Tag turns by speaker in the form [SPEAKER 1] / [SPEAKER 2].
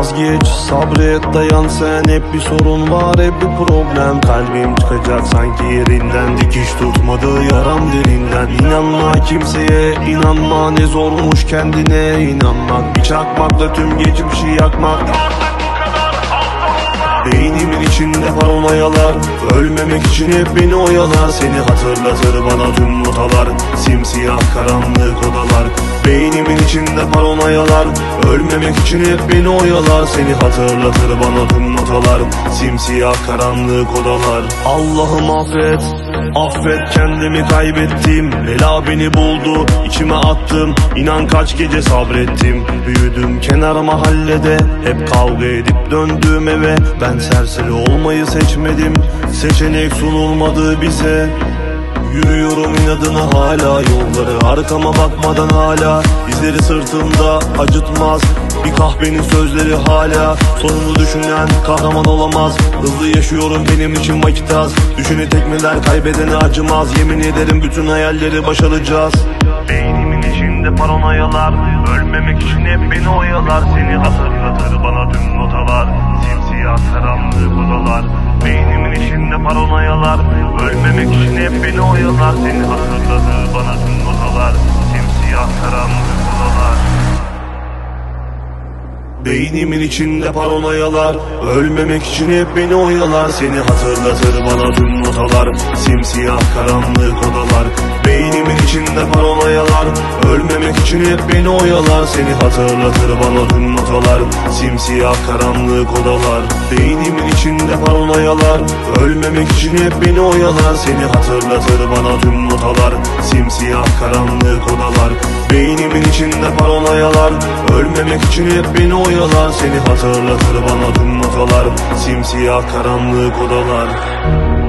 [SPEAKER 1] vazgeç, sabret, dayan sen. Hep bir sorun var, hep bir problem. Kalbim çıkacak sanki yerinden, dikiş tutmadı yaram derinden. İnanma kimseye, inanma, ne zormuş kendine inanmak. Bir çakmakla tüm geçmişi yakmak. Beynimin içinde paranoyalar, ölmemek için hep beni oyalar. Seni hatırlatır bana tüm notalar, simsiyah karanlık odalar. Beynimin içinde paranoyalar, ölmemek için hep beni oyalar. Seni hatırlatır bana tüm notalar, simsiyah karanlık odalar. Allah'ım affet, affet kendimi kaybettim. Bela beni buldu, içime attım. İnan kaç gece sabrettim. Büyüdüm kenar mahallede, hep kavga edip döndüğüm eve. Ben serseri olmayı seçmedim, seçenek sunulmadı bize. Yürüyorum inadına hala yolları, arkama bakmadan hala. İzleri sırtımda acıtmaz, bir kahvenin sözleri hala. Sonunu düşünen kahraman olamaz. Hızlı yaşıyorum benim için vakit az. Düşünü tekmeler kaybedene acımaz. Yemin ederim bütün hayalleri başaracağız. Beynimin içinde paranoyalar, ölmemek için hep beni oyalar. Seni hatırlatır bana tüm notalar, simsiyah karanlık odalar. Beynimin içinde paranoyalar, ölmemek için hep beni oyalar. Seni hatırlatır bana tüm notalar, simsiyah karanlık odalar. Beynimin içinde paranoyalar, ölmemek için hep beni oyalar. Seni hatırlatır bana tüm notalar, simsiyah karanlık odalar. Beynimin içinde paranoyalar, ölmemek için hep beni oyalar. Seni hatırlatır bana tüm notalar, simsiyah karanlık odalar. Beynimin içinde paranoyalar, ölmemek için hep beni oyalar. Seni hatırlatır bana tüm notalar, simsiyah karanlık odalar. Beynimin içinde paranoyalar, ölmemek için hep beni oyalar. Seni hatırlatır bana tüm notalar, simsiyah karanlık odalar.